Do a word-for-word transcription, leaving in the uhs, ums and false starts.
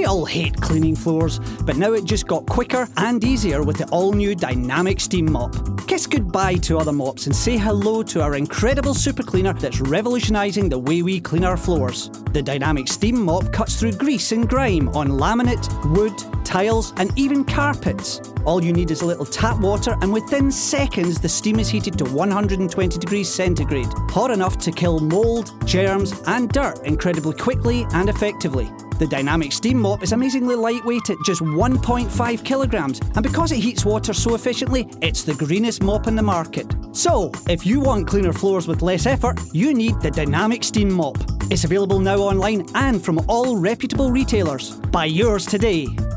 We all hate cleaning floors, but now it just got quicker and easier with the all-new Dynamic Steam Mop. Kiss goodbye to other mops and say hello to our incredible super cleaner that's revolutionising the way we clean our floors. The Dynamic Steam Mop cuts through grease and grime on laminate, wood, tiles and even carpets. All you need is a little tap water and within seconds the steam is heated to one hundred twenty degrees centigrade, hot enough to kill mould, germs and dirt incredibly quickly and effectively. The Dynamic Steam Mop is amazingly lightweight at just one point five kilograms, and because it heats water so efficiently, it's the greenest mop in the market. So, if you want cleaner floors with less effort, you need the Dynamic Steam Mop. It's available now online and from all reputable retailers. Buy yours today.